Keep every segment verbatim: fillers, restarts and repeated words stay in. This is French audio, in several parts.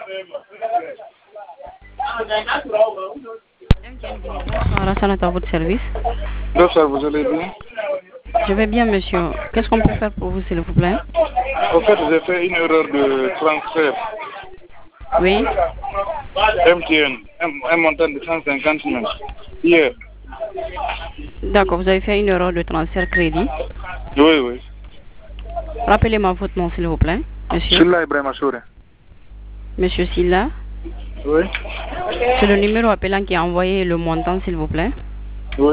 Bonsoir, Sanat à votre service. Bonsoir, vous allez bien? Je vais bien, monsieur. Qu'est-ce qu'on peut faire pour vous, s'il vous plaît? En fait, j'ai fait une erreur de transfert. Oui. M T N, un, un montant de cent cinquante mille. Hier. D'accord, vous avez fait une erreur de transfert crédit. Oui, oui. Rappelez-moi votre nom, s'il vous plaît, monsieur. Silla Ibrahim Assoure. Monsieur Silla. Oui. C'est le numéro appelant qui a envoyé le montant, s'il vous plaît. Oui.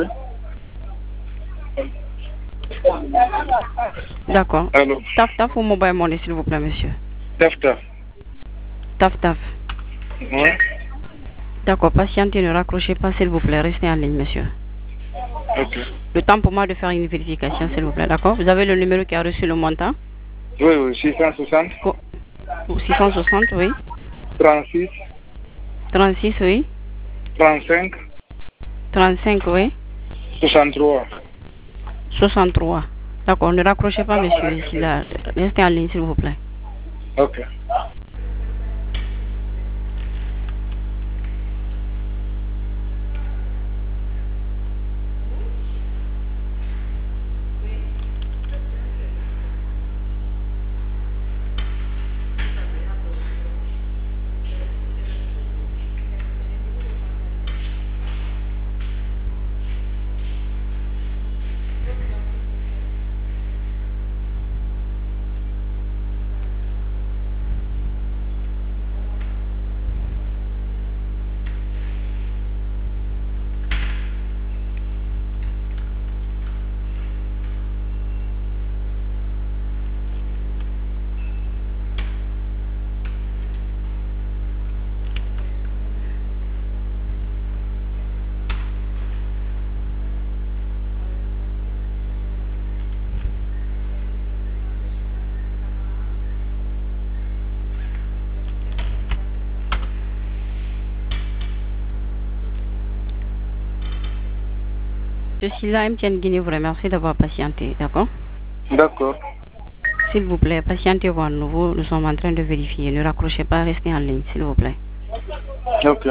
D'accord. Allô. Taf taf ou mobile money, s'il vous plaît, monsieur. Taf taf. Taf taf. Oui. D'accord, patientez, ne raccrochez pas, s'il vous plaît. Restez en ligne, monsieur. Ok. Le temps pour moi de faire une vérification, s'il vous plaît, d'accord? Vous avez le numéro qui a reçu le montant? Oui, oui, six cent soixante. Oh. six cent soixante, oui. trente-six. trente-six, oui. trente-cinq. trente-cinq, oui. soixante-trois. soixante-trois. D'accord, ne raccrochez pas, monsieur. Ici, là. Restez en ligne, s'il vous plaît. Ok. Je suis là, M T N Guinée, vous remercie d'avoir patienté, d'accord? D'accord. S'il vous plaît, patientez-vous à nouveau, nous sommes en train de vérifier. Ne raccrochez pas, restez en ligne, s'il vous plaît. Ok.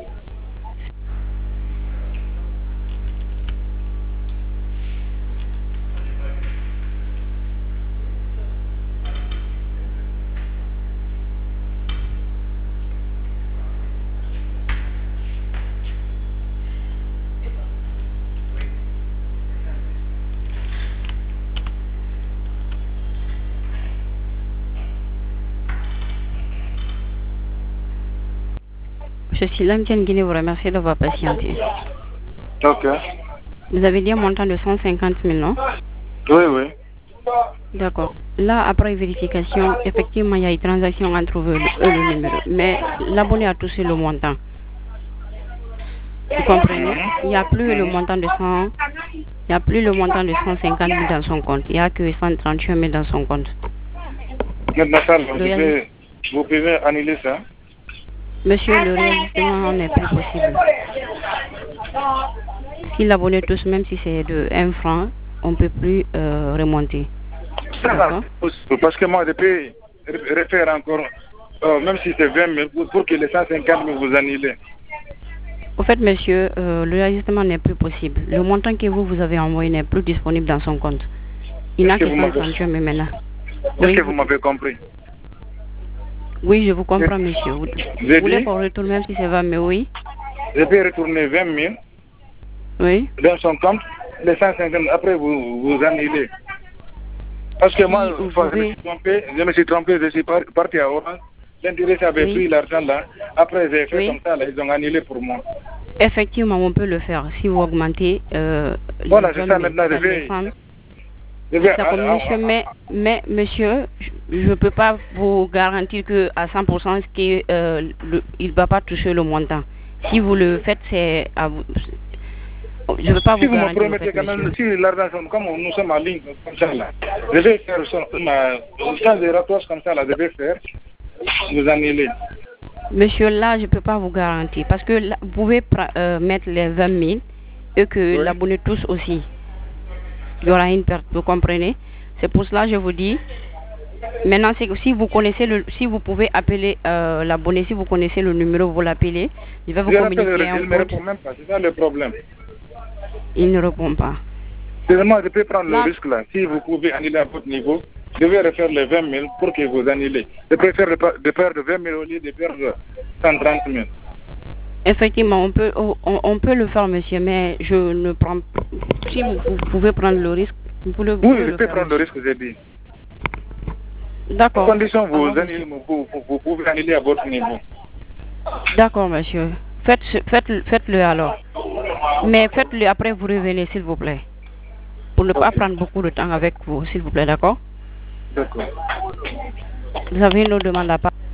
Je suis là, M T N Guinée, vous remercie d'avoir patienté. Ok. Vous avez dit un montant de cent cinquante mille, non? Oui, oui. D'accord. Là, après vérification, effectivement, il y a une transaction entre eux et le numéro. Mais l'abonné a touché le montant. Vous comprenez? Il n'y a plus le montant de cent, il n'y a plus le montant de cent cinquante mille dans son compte. Il n'y a que cent trente-huit mille dans son compte. Maintenant, ça, vous Le pouvez, réajust- vous pouvez annuler ça? Monsieur, le réajustement n'est plus possible. Si l'abonné touche, même si c'est de un franc, on ne peut plus euh, remonter. D'accord? Parce que moi, je peux refaire encore, euh, même si c'est vingt mille, pour, pour que les cent cinquante mille vous annulez. Au fait, monsieur, euh, le réajustement n'est plus possible. Le montant que vous, vous avez envoyé n'est plus disponible dans son compte. Il n'a Est-ce que que vous cent m'avez- trente-huit mille maintenant. Est-ce Oui, que vous m'avez compris? oui, je vous comprends, monsieur. Vous, J'ai vous voulez dit- qu'on retourne même si c'est vingt, mais oui. Je peux retourner vingt mille Oui. dans son compte, les cent cinquante, après vous vous annulez. Parce que Si moi, vous fois, je, me pouvez- suis trompé, je me suis trompé, je suis par- parti à Orange. L'intéressé avait Oui. pris l'argent là. Après, j'ai fait Oui. comme ça, là, ils ont annulé pour moi. Effectivement, on peut le faire. Si vous augmentez euh, Voilà, les c'est vingt ça mille, maintenant, je ça vais- descend. Je vais- Ça comme ah, monsieur, ah, mais, mais monsieur, je ne peux pas vous garantir que à cent pour cent qu'il euh, ne va pas toucher le montant. Si vous le faites, c'est à vous. Je ne peux pas si vous vous me garantir, au promettez fait, quand même, monsieur. si l'argent, sont- comme nous sommes en ligne, comme ça là, je vais faire ça, ma, quand je rapproche comme ça là, je vais faire, vous annuler. Monsieur, là, je ne peux pas vous garantir. Parce que là, vous pouvez pra- euh, mettre les vingt mille et que Oui. l'abonné touche aussi. Il y aura une perte, vous comprenez? C'est pour cela que je vous dis, Maintenant, c'est que si vous connaissez le, si vous pouvez appeler euh, l'abonné, si vous connaissez le numéro, vous l'appelez. Je vais vous Je communiquer l'appelle, un il ne me code. répond même pas, c'est ça le problème. Il ne répond pas. Seulement, je peux prendre Là- le risque là. Si vous pouvez annuler à votre niveau, je vais refaire les vingt mille pour que vous annulez. Je préfère de pa- de perdre vingt mille au lieu de perdre cent trente mille. Effectivement, on peut, on, on peut le faire, monsieur, mais je ne prends pas. Si vous, vous pouvez prendre le risque, vous pouvez, vous Oui, pouvez je le peux faire, prendre le monsieur. risque, j'ai dit. D'accord. À condition vous, Alors, annulez, vous, vous, vous pouvez annuler à votre niveau. D'accord, monsieur. Faites, faites, faites-le alors. Mais faites-le après, vous revenez, s'il vous plaît. Pour ne pas Ok. prendre beaucoup de temps avec vous, s'il vous plaît, d'accord? D'accord. Vous avez une autre demande à part.